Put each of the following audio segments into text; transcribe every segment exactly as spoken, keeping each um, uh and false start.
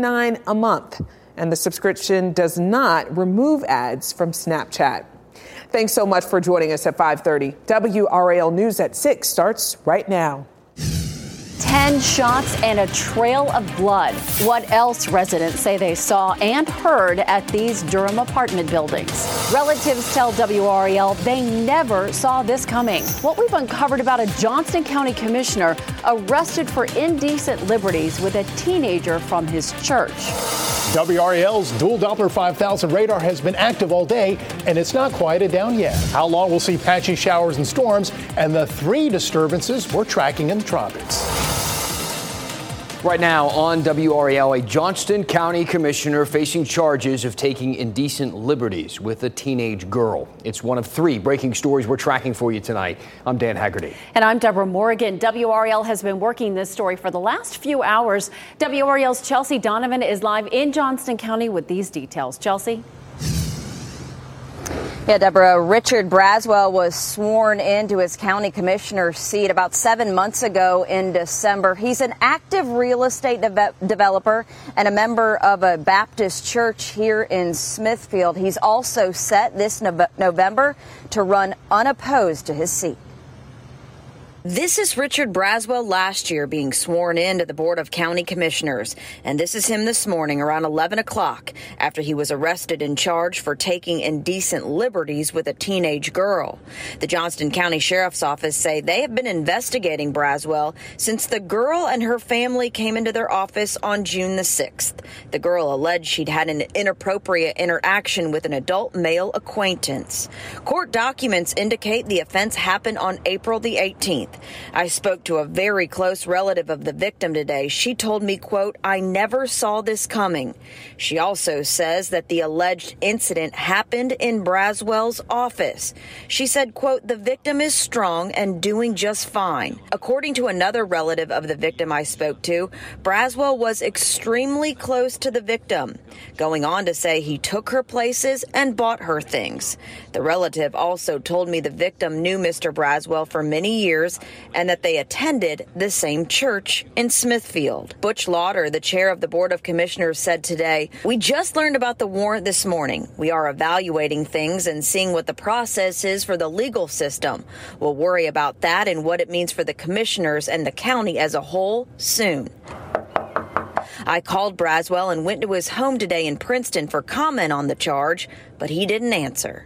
forty-nine dollars a month. And the subscription does not remove ads from Snapchat. Thanks so much for joining us at five thirty. W R A L News at six starts right now. Ten shots and a trail of blood. What else residents say they saw and heard at these Durham apartment buildings? Relatives tell W R A L they never saw this coming. What we've uncovered about a Johnston County commissioner arrested for indecent liberties with a teenager from his church. W R A L's dual Doppler five thousand radar has been active all day, and it's not quieted down yet. How long we'll see patchy showers and storms, and the three disturbances we're tracking in the tropics. Right now on W R A L, a Johnston County commissioner facing charges of taking indecent liberties with a teenage girl. It's one of three breaking stories we're tracking for you tonight. I'm Dan Haggerty. And I'm Deborah Morgan. W R A L has been working this story for the last few hours. W R A L's Chelsea Donovan is live in Johnston County with these details. Chelsea? Yeah, Deborah, Richard Braswell was sworn into his county commissioner's seat about seven months ago in December. He's an active real estate de- developer and a member of a Baptist church here in Smithfield. He's also set this no- November to run unopposed to his seat. This is Richard Braswell last year being sworn into the Board of County Commissioners. And this is him this morning around eleven o'clock after he was arrested and charged for taking indecent liberties with a teenage girl. The Johnston County Sheriff's Office say they have been investigating Braswell since the girl and her family came into their office on June the sixth. The girl alleged she'd had an inappropriate interaction with an adult male acquaintance. Court documents indicate the offense happened on April the eighteenth. I spoke to a very close relative of the victim today. She told me, quote, "I never saw this coming." She also says that the alleged incident happened in Braswell's office. She said, quote, "The victim is strong and doing just fine." According to another relative of the victim I spoke to, Braswell was extremely close to the victim, going on to say he took her places and bought her things. The relative also told me the victim knew Mister Braswell for many years and that they attended the same church in Smithfield. Butch Lauder, the chair of the Board of Commissioners, said today, "We just learned about the warrant this morning. We are evaluating things and seeing what the process is for the legal system. We'll worry about that and what it means for the commissioners and the county as a whole soon." I called Braswell and went to his home today in Princeton for comment on the charge, but he didn't answer.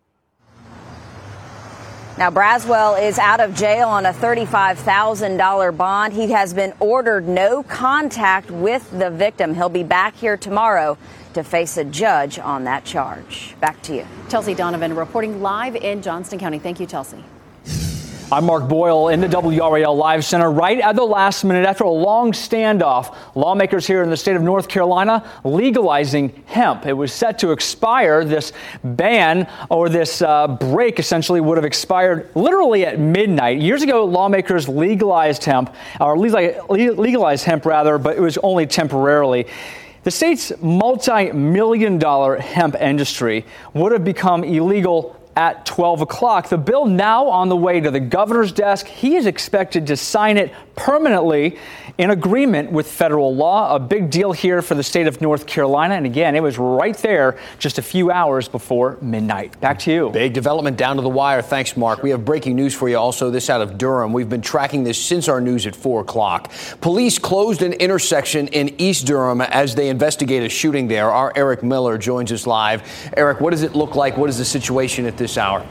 Now, Braswell is out of jail on a thirty-five thousand dollars bond. He has been ordered no contact with the victim. He'll be back here tomorrow to face a judge on that charge. Back to you. Chelsea Donovan reporting live in Johnston County. Thank you, Chelsea. I'm Mark Boyle in the W R A L Live Center. Right at the last minute, after a long standoff, lawmakers here in the state of North Carolina legalizing hemp. It was set to expire. This ban or this uh, break essentially would have expired literally at midnight. Years ago, lawmakers legalized hemp, or legalized hemp rather, but it was only temporarily. The state's multi-million dollar hemp industry would have become illegal at twelve o'clock. The bill now on the way to the governor's desk. He is expected to sign it permanently in agreement with federal law. A big deal here for the state of North Carolina. And again, it was right there just a few hours before midnight. Back to you. Big development down to the wire. Thanks, Mark. We have breaking news for you also. This out of Durham. We've been tracking this since our news at four o'clock. Police closed an intersection in East Durham as they investigate a shooting there. Our Eric Miller joins us live. Eric, what does it look like? What is the situation at this hour?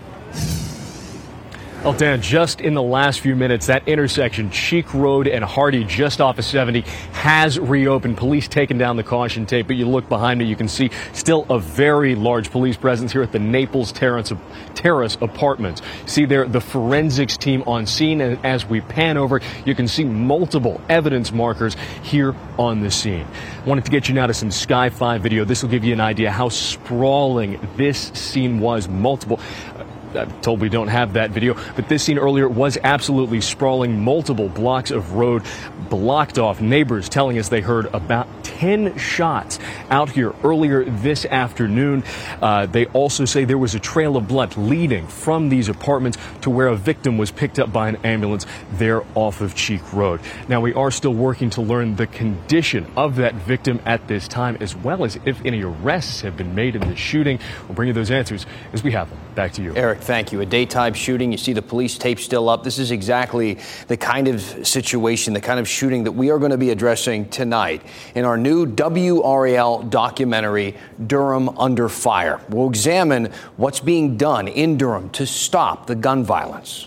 Well, Dan, just in the last few minutes, that intersection, Cheek Road and Hardy, just off of seventy, has reopened. Police taking down the caution tape, but you look behind me, you can see still a very large police presence here at the Naples Terrace, Terrace Apartments. See there, the forensics team on scene, and as we pan over, you can see multiple evidence markers here on the scene. Wanted to get you now to some Sky five video. This will give you an idea how sprawling this scene was. Multiple I'm told we don't have that video, but this scene earlier was absolutely sprawling. Multiple blocks of road blocked off. Neighbors telling us they heard about ten shots out here earlier this afternoon. Uh, they also say there was a trail of blood leading from these apartments to where a victim was picked up by an ambulance there off of Cheek Road. Now, we are still working to learn the condition of that victim at this time, as well as if any arrests have been made in the shooting. We'll bring you those answers as we have them. Back to you. Eric, thank you. A daytime shooting. You see the police tape still up. This is exactly the kind of situation, the kind of shooting that we are going to be addressing tonight in our new W R A L documentary, Durham Under Fire. We'll examine what's being done in Durham to stop the gun violence.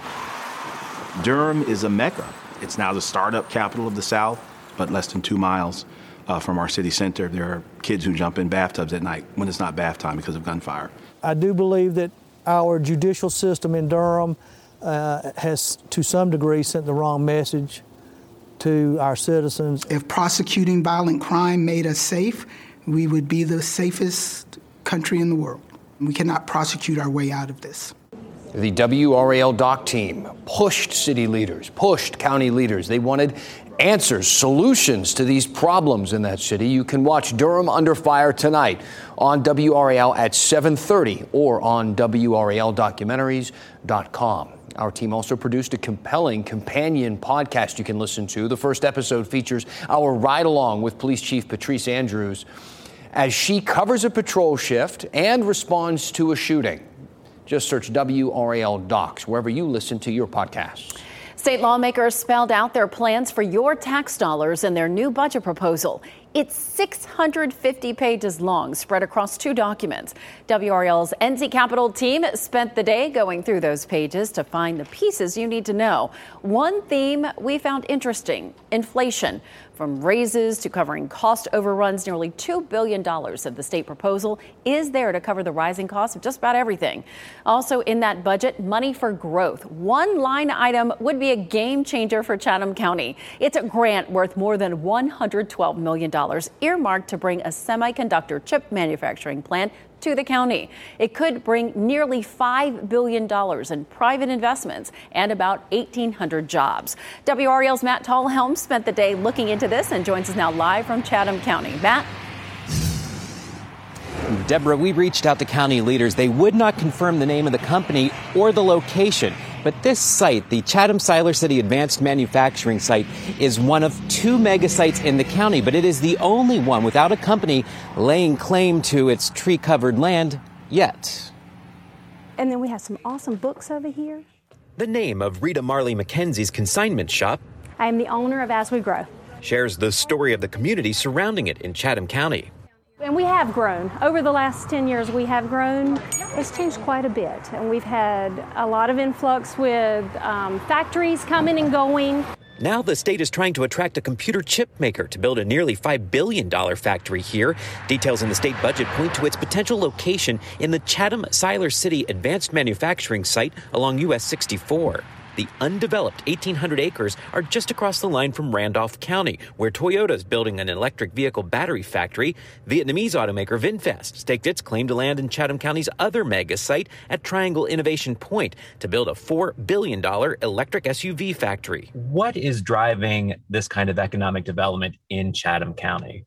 Durham is a mecca. It's now the startup capital of the South, but less than two miles uh, from our city center. There are kids who jump in bathtubs at night when it's not bath time because of gunfire. I do believe that our judicial system in Durham uh, has, to some degree, sent the wrong message to our citizens. If prosecuting violent crime made us safe, we would be the safest country in the world. We cannot prosecute our way out of this. The W R A L doc team pushed city leaders, pushed county leaders. They wanted answers, solutions to these problems in that city. You can watch Durham Under Fire tonight on W R A L at seven thirty or on W R A L documentaries dot com. Our team also produced a compelling companion podcast you can listen to. The first episode features our ride-along with Police Chief Patrice Andrews as she covers a patrol shift and responds to a shooting. Just search W R A L Docs wherever you listen to your podcasts. State lawmakers spelled out their plans for your tax dollars in their new budget proposal. It's six hundred fifty pages long, spread across two documents. W R A L's N Z Capitol team spent the day going through those pages to find the pieces you need to know. One theme we found interesting: inflation. From raises to covering cost overruns, nearly two billion dollars of the state proposal is there to cover the rising costs of just about everything. Also in that budget, money for growth. One line item would be a game changer for Chatham County. It's a grant worth more than one hundred twelve million dollars earmarked to bring a semiconductor chip manufacturing plant to the county. It could bring nearly five billion dollars in private investments and about eighteen hundred jobs. W R A L's Matt Tallhelm spent the day looking into this and joins us now live from Chatham County. Matt? Deborah, we reached out to county leaders. They would not confirm the name of the company or the location. But this site, the Chatham Siler City Advanced Manufacturing Site, is one of two mega sites in the county, but it is the only one without a company laying claim to its tree-covered land yet. And then we have some awesome books over here. The name of Rita Marley McKenzie's consignment shop, I am the owner of As We Grow, shares the story of the community surrounding it in Chatham County. And we have grown. Over the last ten years, we have grown. It's changed quite a bit. And we've had a lot of influx with um, factories coming and going. Now the state is trying to attract a computer chip maker to build a nearly five billion dollars factory here. Details in the state budget point to its potential location in the Chatham Siler City Advanced Manufacturing Site along U S sixty-four. The undeveloped eighteen hundred acres are just across the line from Randolph County, where Toyota is building an electric vehicle battery factory. Vietnamese automaker VinFast staked its claim to land in Chatham County's other mega site at Triangle Innovation Point to build a four billion dollars electric S U V factory. What is driving this kind of economic development in Chatham County?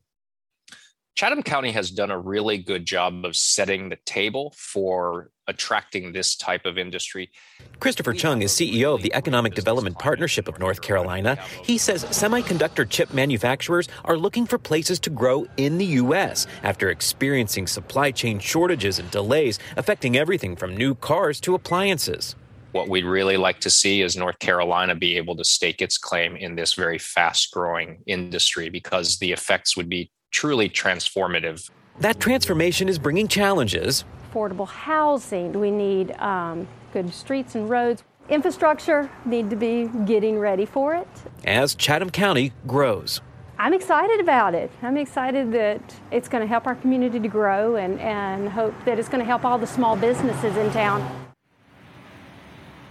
Chatham County has done a really good job of setting the table for attracting this type of industry. Christopher Chung is C E O of the Economic Development Partnership of North Carolina. He says semiconductor chip manufacturers are looking for places to grow in the U S after experiencing supply chain shortages and delays affecting everything from new cars to appliances. What we'd really like to see is North Carolina be able to stake its claim in this very fast-growing industry, because the effects would be truly transformative. That transformation is bringing challenges. Affordable housing. We need um, good streets and roads. Infrastructure need to be getting ready for it. As Chatham County grows. I'm excited about it. I'm excited that it's going to help our community to grow, and, and hope that it's going to help all the small businesses in town.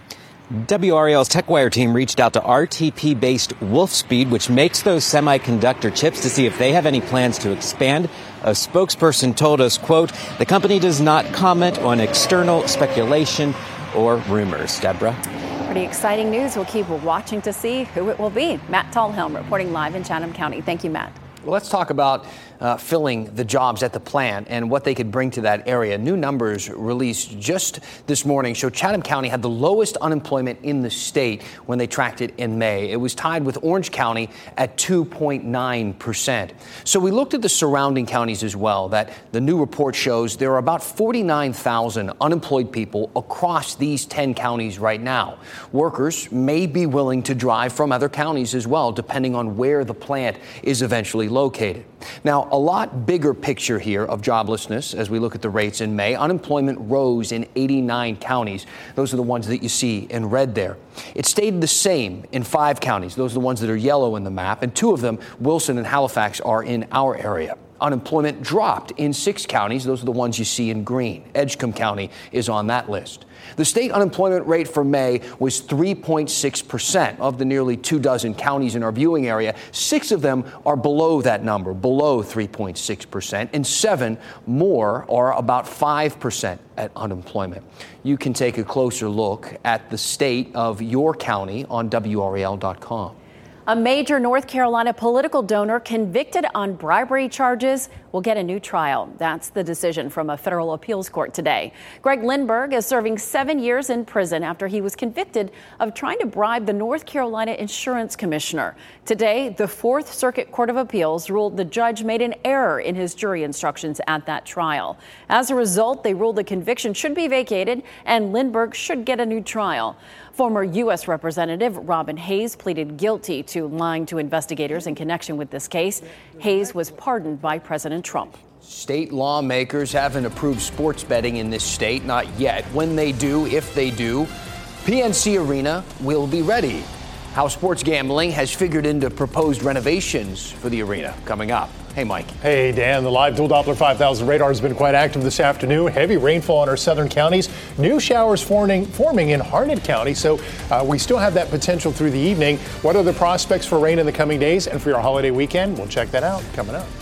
W R A L's TechWire team reached out to R T P-based Wolfspeed, which makes those semiconductor chips, to see if they have any plans to expand. A spokesperson told us, quote, the company does not comment on external speculation or rumors. Deborah? Pretty exciting news. We'll keep watching to see who it will be. Matt Tallhelm reporting live in Chatham County. Thank you, Matt. Well, let's talk about uh, filling the jobs at the plant and what they could bring to that area. New numbers released just this morning show Chatham County had the lowest unemployment in the state when they tracked it in May. It was tied with Orange County at two point nine percent. So we looked at the surrounding counties as well. That the new report shows there are about forty-nine thousand unemployed people across these ten counties right now. Workers may be willing to drive from other counties as well, depending on where the plant is eventually located. Now, a lot bigger picture here of joblessness as we look at the rates in May. Unemployment rose in eighty-nine counties. Those are the ones that you see in red there. It stayed the same in five counties. Those are the ones that are yellow in the map, and two of them, Wilson and Halifax, are in our area. Unemployment dropped in six counties. Those are the ones you see in green. Edgecombe County is on that list. The state unemployment rate for May was three point six percent. Of the nearly two dozen counties in our viewing area, six of them are below that number, below three point six percent, and seven more are about five percent at unemployment. You can take a closer look at the state of your county on W R A L dot com. A major North Carolina political donor convicted on bribery charges will get a new trial. That's the decision from a federal appeals court today. Greg Lindbergh is serving seven years in prison after he was convicted of trying to bribe the North Carolina insurance commissioner. Today, the Fourth Circuit Court of Appeals ruled the judge made an error in his jury instructions at that trial. As a result, they ruled the conviction should be vacated and Lindbergh should get a new trial. Former U S Representative Robin Hayes pleaded guilty to lying to investigators in connection with this case. Hayes was pardoned by President Trump. State lawmakers haven't approved sports betting in this state, not yet. When they do, if they do, P N C Arena will be ready. How sports gambling has figured into proposed renovations for the arena, coming up. Hey, Mike. Hey, Dan. The live dual Doppler five thousand radar has been quite active this afternoon. Heavy rainfall in our southern counties. New showers forming, forming in Harnett County. So uh, we still have that potential through the evening. What are the prospects for rain in the coming days and for your holiday weekend? We'll check that out coming up.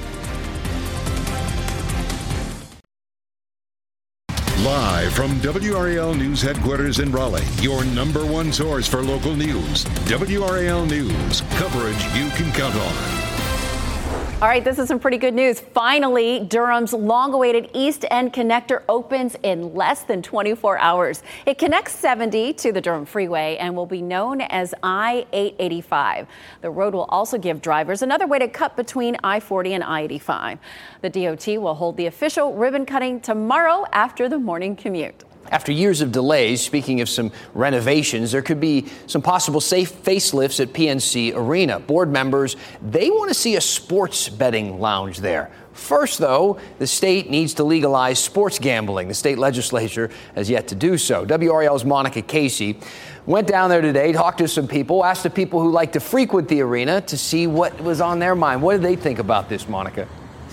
Live from W R A L News headquarters in Raleigh, your number one source for local news. W R A L News, coverage you can count on. All right, this is some pretty good news. Finally, Durham's long-awaited East End Connector opens in less than twenty-four hours. It connects seventy to the Durham Freeway and will be known as I eight eighty-five. The road will also give drivers another way to cut between I forty and I eighty-five. The D O T will hold the official ribbon cutting tomorrow after the morning commute. After years of delays, speaking of some renovations, there could be some possible safe facelifts at P N C Arena. Board members, they want to see a sports betting lounge there. First, though, the state needs to legalize sports gambling. The state legislature has yet to do so. W R A L's Monica Casey went down there today, talked to some people, asked the people who like to frequent the arena to see what was on their mind. What did they think about this, Monica?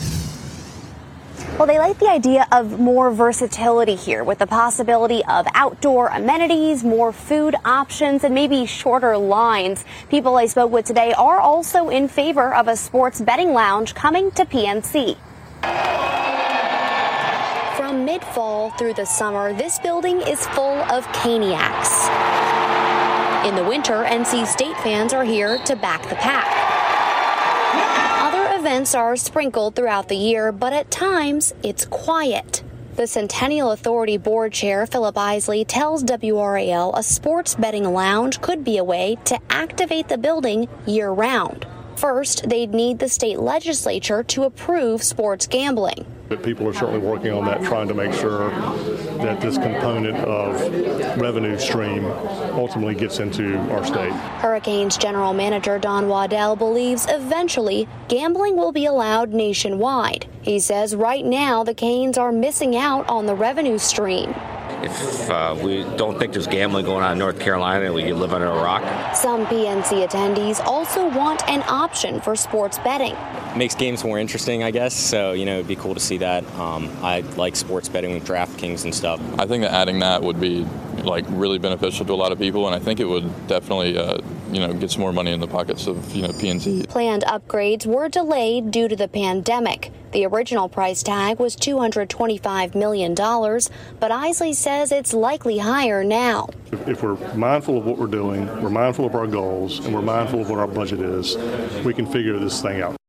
Well, they like the idea of more versatility here with the possibility of outdoor amenities, more food options, and maybe shorter lines. People I spoke with today are also in favor of a sports betting lounge coming to P N C. From mid-fall through the summer, this building is full of Caniacs. In the winter, N C State fans are here to back the pack. Events are sprinkled throughout the year, but at times it's quiet. The Centennial Authority Board Chair Philip Isley tells W R A L a sports betting lounge could be a way to activate the building year-round. First, they'd need the state legislature to approve sports gambling. But people are certainly working on that, trying to make sure that this component of revenue stream ultimately gets into our state. Hurricanes General Manager Don Waddell believes eventually gambling will be allowed nationwide. He says right now the Canes are missing out on the revenue stream. If uh, we don't think there's gambling going on in North Carolina, we live under a rock. Some P N C attendees also want an option for sports betting. Makes games more interesting, I guess. So, you know, it'd be cool to see that. Um, I like sports betting with DraftKings and stuff. I think that adding that would be like really beneficial to a lot of people, and I think it would definitely, uh, you know, get some more money in the pockets of, you know, P and Z. Planned upgrades were delayed due to the pandemic. The original price tag was two hundred twenty-five million dollars, but Isley says it's likely higher now. If we're mindful of what we're doing, we're mindful of our goals, and we're mindful of what our budget is, we can figure this thing out.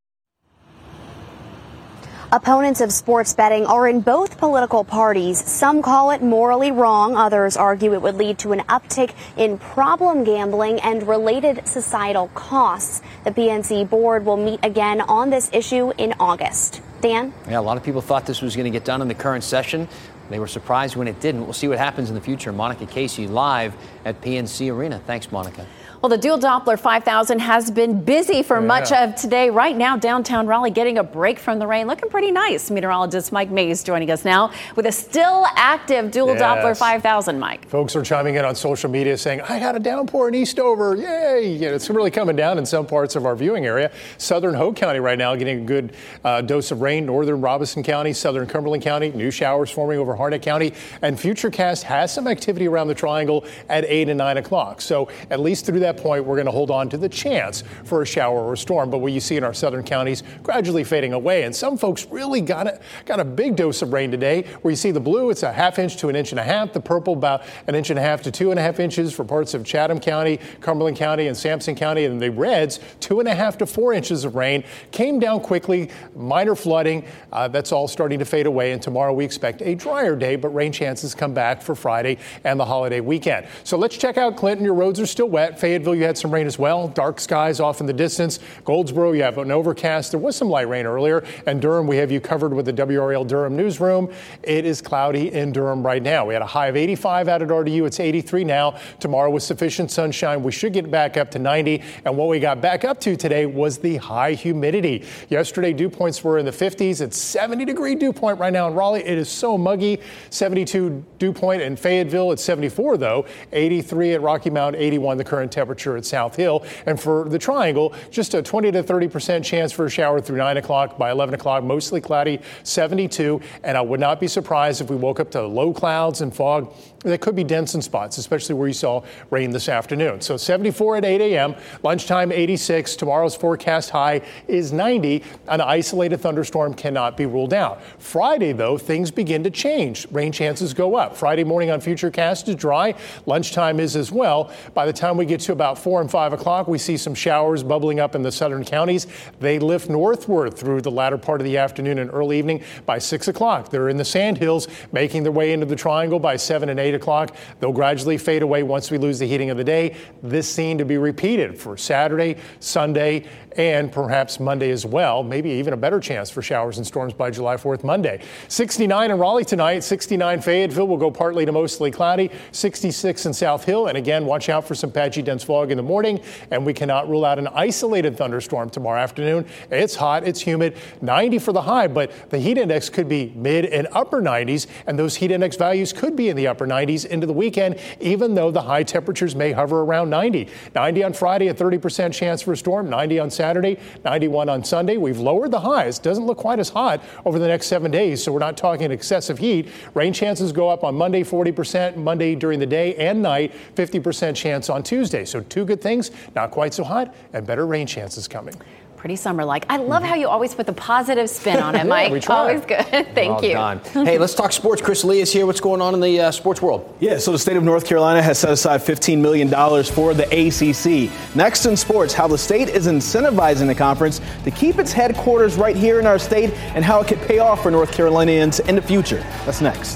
Opponents of sports betting are in both political parties. Some call it morally wrong. Others argue it would lead to an uptick in problem gambling and related societal costs. The P N C board will meet again on this issue in August. Dan? Yeah, a lot of people thought this was going to get done in the current session. They were surprised when it didn't. We'll see what happens in the future. Monica Casey live at P N C Arena. Thanks, Monica. Well, the dual Doppler five thousand has been busy for yeah. much of today. Right now, downtown Raleigh getting a break from the rain. Looking pretty nice. Meteorologist Mike Mays joining us now with a still active dual yes. Doppler five thousand, Mike. Folks are chiming in on social media saying, I had a downpour in Eastover. Yay. Yeah, it's really coming down in some parts of our viewing area. Southern Hope County right now getting a good uh, dose of rain. Northern Robeson County, Southern Cumberland County, new showers forming over Harnett County. And Futurecast has some activity around the triangle at eight and nine o'clock. So at least through that point, we're going to hold on to the chance for a shower or a storm. But what you see in our southern counties gradually fading away. And some folks really got a, got a big dose of rain today, where you see the blue, it's a half inch to an inch and a half. The purple, about an inch and a half to two and a half inches for parts of Chatham County, Cumberland County, and Sampson County. And the reds, two and a half to four inches of rain. Came down quickly, minor flooding. Uh, that's all starting to fade away. And tomorrow we expect a drier day, but rain chances come back for Friday and the holiday weekend. So let's check out Clinton. Your roads are still wet. Fayetteville, you had some rain as well. Dark skies off in the distance. Goldsboro, you have an overcast. There was some light rain earlier. And Durham, we have you covered with the W R L Durham newsroom. It is cloudy in Durham right now. We had a high of eighty-five out at R D U. It's eighty-three now. Tomorrow with sufficient sunshine, we should get back up to ninety. And what we got back up to today was the high humidity. Yesterday, dew points were in the fifties. It's seventy degree dew point right now in Raleigh. It is so muggy. seventy-two dew point in Fayetteville. It's seventy-four though. eighty-three at Rocky Mount. eighty-one the current temperature at South Hill. And for the triangle, just a twenty to thirty percent chance for a shower through nine o'clock. By eleven o'clock, mostly cloudy, seventy-two. And I would not be surprised if we woke up to low clouds and fog that could be dense in spots, especially where you saw rain this afternoon. So seventy-four at eight a.m., lunchtime eighty-six. Tomorrow's forecast high is ninety. An isolated thunderstorm cannot be ruled out. Friday, though, things begin to change. Rain chances go up. Friday morning on Futurecast is dry. Lunchtime is as well. By the time we get to about four and five o'clock, we see some showers bubbling up in the southern counties. They lift northward through the latter part of the afternoon and early evening. By six o'clock, they're in the Sandhills, making their way into the triangle by seven and eight o'clock. They'll gradually fade away once we lose the heating of the day. This scene to be repeated for Saturday, Sunday, and perhaps Monday as well. Maybe even a better chance for showers and storms by July fourth, Monday. sixty-nine in Raleigh tonight, sixty-nine Fayetteville will go partly to mostly cloudy, sixty-six in South Hill. And again, watch out for some patchy dense fog in the morning. And we cannot rule out an isolated thunderstorm tomorrow afternoon. It's hot, it's humid, ninety for the high, but the heat index could be mid and upper nineties. And those heat index values could be in the upper nineties into the weekend, even though the high temperatures may hover around ninety. ninety on Friday, a thirty percent chance for a storm, ninety on Saturday, ninety-one on Sunday. We've lowered the highs. Doesn't look quite as hot over the next seven days, so we're not talking excessive heat. Rain chances go up on Monday, forty percent, Monday during the day and night, fifty percent chance on Tuesday. So two good things, not quite so hot, and better rain chances coming. Pretty summer-like. I love how you always put the positive spin on it, Mike. Yeah, we try. Always good. Thank Well you. done. Hey, let's talk sports. Chris Lee is here. What's going on in the uh, sports world? Yeah, so the state of North Carolina has set aside fifteen million dollars for the A C C. Next in sports, how the state is incentivizing the conference to keep its headquarters right here in our state and how it could pay off for North Carolinians in the future. That's next.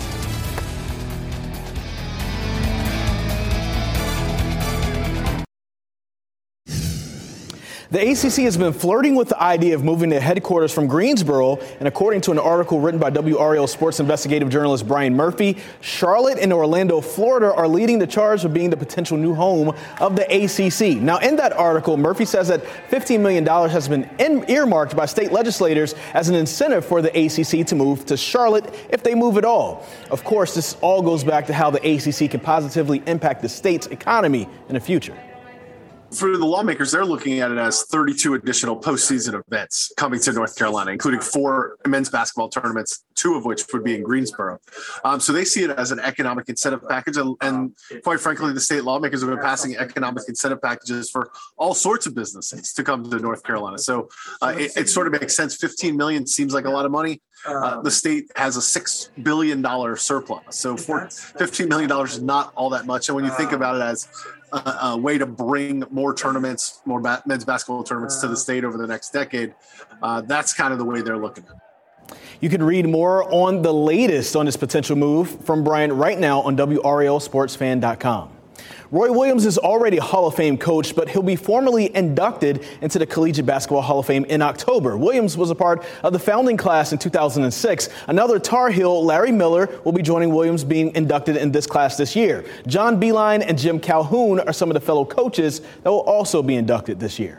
The A C C has been flirting with the idea of moving their headquarters from Greensboro, and according to an article written by W R L sports investigative journalist Brian Murphy, Charlotte and Orlando, Florida are leading the charge of being the potential new home of the A C C. Now, in that article, Murphy says that fifteen million dollars has been in- earmarked by state legislators as an incentive for the A C C to move to Charlotte if they move at all. Of course, this all goes back to how the A C C can positively impact the state's economy in the future. For the lawmakers, they're looking at it as thirty-two additional postseason events coming to North Carolina, including four men's basketball tournaments, two of which would be in Greensboro. Um, so they see it as an economic incentive package. And, and quite frankly, the state lawmakers have been passing economic incentive packages for all sorts of businesses to come to North Carolina. So uh, it, it sort of makes sense. fifteen million dollars seems like a lot of money. Uh, the state has a six billion dollars surplus. So for fifteen million dollars is not all that much. And when you think about it as a, a way to bring more tournaments, more ba- men's basketball tournaments to the state over the next decade, uh, that's kind of the way they're looking at it. You can read more on the latest on this potential move from Brian right now on W R A L sports fan dot com. Roy Williams is already a Hall of Fame coach, but he'll be formally inducted into the Collegiate Basketball Hall of Fame in October. Williams was a part of the founding class in two thousand six. Another Tar Heel, Larry Miller, will be joining Williams being inducted in this class this year. John Beilein and Jim Calhoun are some of the fellow coaches that will also be inducted this year.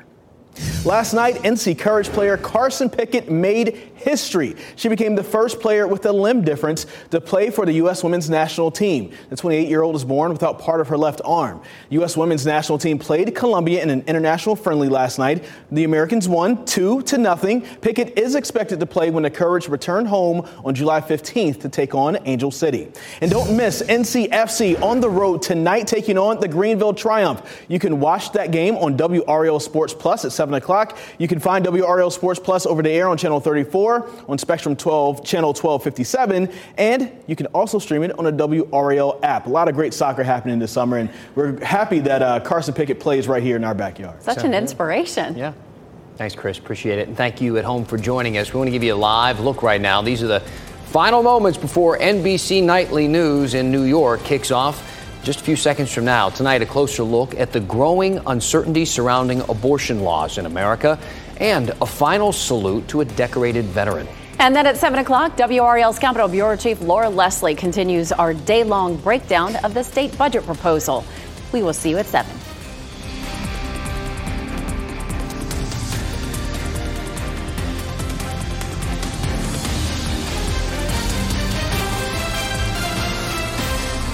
Last night, N C Courage player Carson Pickett made history. She became the first player with a limb difference to play for the U S women's national team. The twenty-eight-year-old was born without part of her left arm. U S women's national team played Colombia in an international friendly last night. The Americans won two to nothing. Pickett is expected to play when the Courage return home on July fifteenth to take on Angel City. And don't miss N C F C on the road tonight, taking on the Greenville Triumph. You can watch that game on W R A L Sports Plus at seven o'clock. You can find W R A L Sports Plus over the air on Channel thirty-four, on Spectrum twelve, Channel twelve fifty-seven, and you can also stream it on the W R A L app. A lot of great soccer happening this summer, and we're happy that uh, Carson Pickett plays right here in our backyard. Such an inspiration. Yeah. Thanks, Chris. Appreciate it. And thank you at home for joining us. We want to give you a live look right now. These are the final moments before N B C Nightly News in New York kicks off just a few seconds from now. Tonight, a closer look at the growing uncertainty surrounding abortion laws in America and a final salute to a decorated veteran. And then at seven o'clock, W R A L's Capitol Bureau Chief Laura Leslie continues our day-long breakdown of the state budget proposal. We will see you at seven.